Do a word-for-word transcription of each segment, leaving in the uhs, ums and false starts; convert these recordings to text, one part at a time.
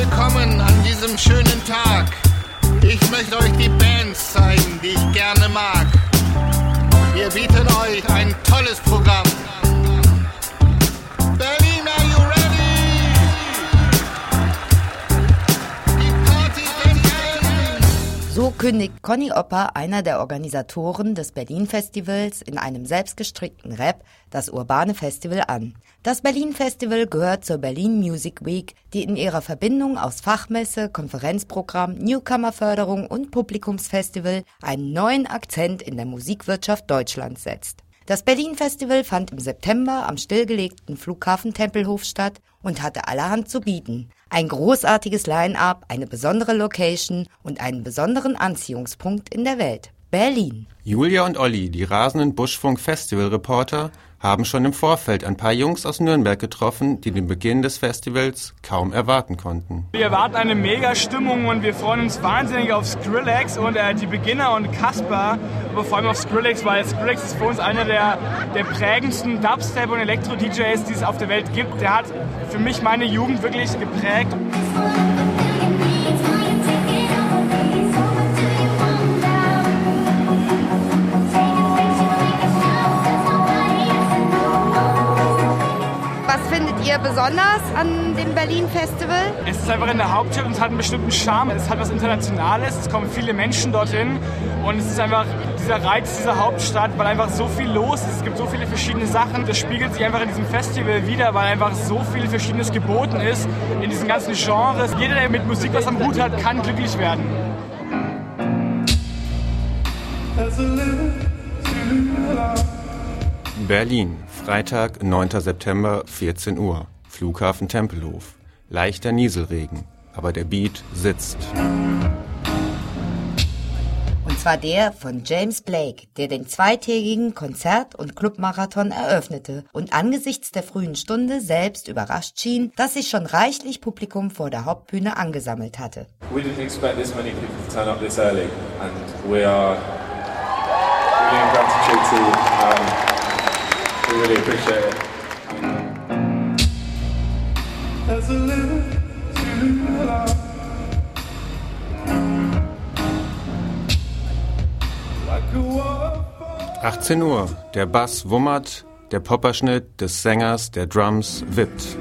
willkommen an diesem schönen Tag. Ich möchte euch die Bands zeigen, die ich gerne mag. Wir bieten euch ein tolles Programm. Berlin, are you ready? Die Party beginnt! So kündigt Conny Opper, einer der Organisatoren des Berlin-Festivals, in einem selbstgestrickten Rap das urbane Festival an. Das Berlin-Festival gehört zur Berlin Music Week, die in ihrer Verbindung aus Fachmesse, Konferenzprogramm, Newcomer-Förderung und Publikumsfestival einen neuen Akzent in der Musikwirtschaft Deutschlands setzt. Das Berlin-Festival fand im September am stillgelegten Flughafen Tempelhof statt und hatte allerhand zu bieten. Ein großartiges Line-up, eine besondere Location und einen besonderen Anziehungspunkt in der Welt: Berlin. Julia und Olli, die rasenden Buschfunk-Festival-Reporter, haben schon im Vorfeld ein paar Jungs aus Nürnberg getroffen, die den Beginn des Festivals kaum erwarten konnten. Wir erwarten eine Mega-Stimmung und wir freuen uns wahnsinnig auf Skrillex und äh, die Beginner und Casper, aber vor allem auf Skrillex, weil Skrillex ist für uns einer der, der prägendsten Dubstep- und Elektro-D Js, die es auf der Welt gibt. Der hat für mich meine Jugend wirklich geprägt. Was findet ihr besonders an dem Berlin-Festival? Es ist einfach in der Hauptstadt und es hat einen bestimmten Charme. Es hat was Internationales, es kommen viele Menschen dorthin und es ist einfach dieser Reiz dieser Hauptstadt, weil einfach so viel los ist. Es gibt so viele verschiedene Sachen. Das spiegelt sich einfach in diesem Festival wider, weil einfach so viel Verschiedenes geboten ist in diesen ganzen Genres. Jeder, der mit Musik was am Hut hat, kann glücklich werden. Berlin, Freitag, neunter September, vierzehn Uhr. Flughafen Tempelhof. Leichter Nieselregen, aber der Beat sitzt. Und zwar der von James Blake, der den zweitägigen Konzert- und Clubmarathon eröffnete und angesichts der frühen Stunde selbst überrascht schien, dass sich schon reichlich Publikum vor der Hauptbühne angesammelt hatte. We didn't expect this many people to turn up this early and we are really in gratitude to um, we really appreciate it. achtzehn Uhr. Der Bass wummert, der Popperschnitt des Sängers, der Drums wippt.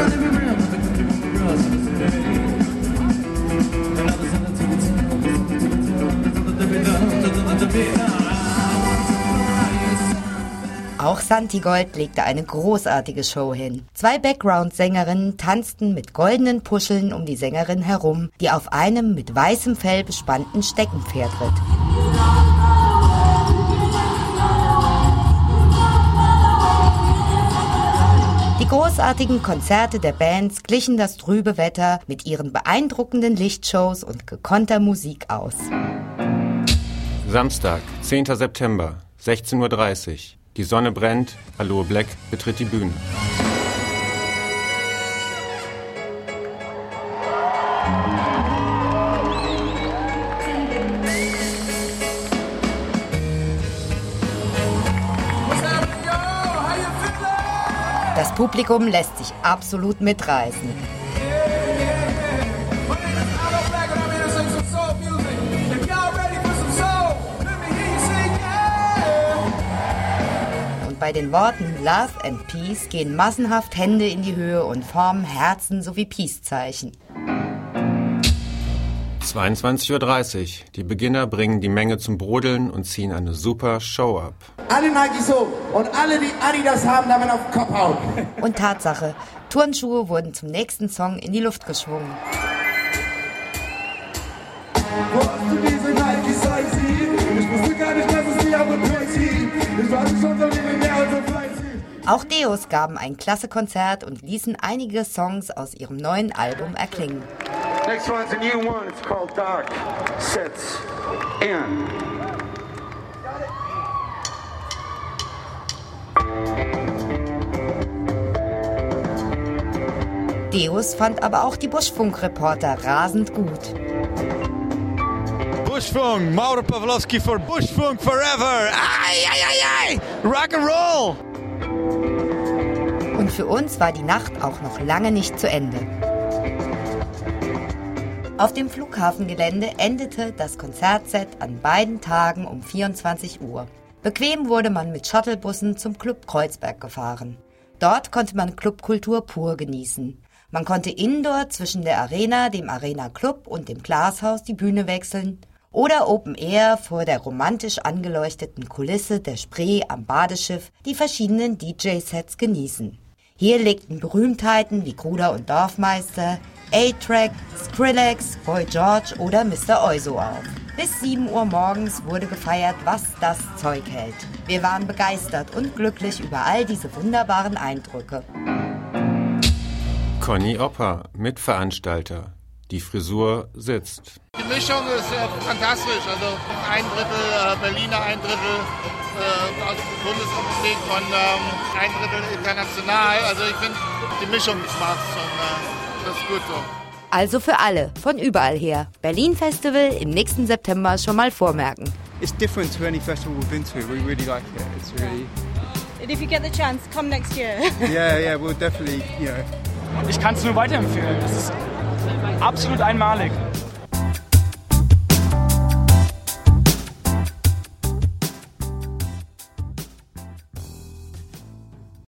Auch Santi Gold legte eine großartige Show hin. Zwei Background-Sängerinnen tanzten mit goldenen Puscheln um die Sängerin herum, die auf einem mit weißem Fell bespannten Steckenpferd ritt. Die großartigen Konzerte der Bands glichen das trübe Wetter mit ihren beeindruckenden Lichtshows und gekonnter Musik aus. Samstag, zehnter September, sechzehn Uhr dreißig. Die Sonne brennt, Aloe Blacc betritt die Bühne. Das Publikum lässt sich absolut mitreißen. Bei den Worten Love and Peace gehen massenhaft Hände in die Höhe und formen Herzen sowie Peace-Zeichen. zweiundzwanzig Uhr dreißig. Die Beginner bringen die Menge zum Brodeln und ziehen eine super Show ab. Alle Nike so und alle, die Adidas haben, damit auf den Kopf hauen. Und Tatsache, Turnschuhe wurden zum nächsten Song in die Luft geschwungen. Wo hast du diese Nike-Size? Ich wusste gar nicht, dass es die aber crazy. Ich war schon so wie mehr als so fleißig. Auch Deus gaben ein klasse Konzert und ließen einige Songs aus ihrem neuen Album erklingen. Next one's a new one. It's called Dark Sets In. Deus fand aber auch die Buschfunk-Reporter rasend gut. Buschfunk, Mauro Pawlowski for Buschfunk Forever. Ai, ai, ai, ai. Rock and Roll. Und für uns war die Nacht auch noch lange nicht zu Ende. Auf dem Flughafengelände endete das Konzertset an beiden Tagen um vierundzwanzig Uhr. Bequem wurde man mit Shuttlebussen zum Club Kreuzberg gefahren. Dort konnte man Clubkultur pur genießen. Man konnte indoor zwischen der Arena, dem Arena Club und dem Glashaus die Bühne wechseln oder Open Air vor der romantisch angeleuchteten Kulisse der Spree am Badeschiff die verschiedenen D J-Sets genießen. Hier legten Berühmtheiten wie Gruder und Dorfmeister, A-Track, Skrillex, Boy George oder Mister Oizo auf. Bis sieben Uhr morgens wurde gefeiert, was das Zeug hält. Wir waren begeistert und glücklich über all diese wunderbaren Eindrücke. Conny Opper, Mitveranstalter. Die Frisur sitzt. Die Mischung ist äh, fantastisch. Also ein Drittel äh, Berliner, ein Drittel äh, aus der Bundesrepublik und ähm, ein Drittel international. Also ich finde, die Mischung macht's und äh, das ist gut so. Also für alle, von überall her. Berlin Festival im nächsten September schon mal vormerken. It's different to any festival we've been to. We really like it. It's really... And if you get the chance, come next year. yeah, yeah, we'll definitely, you know. Ich kann es nur weiterempfehlen. Es ist absolut einmalig.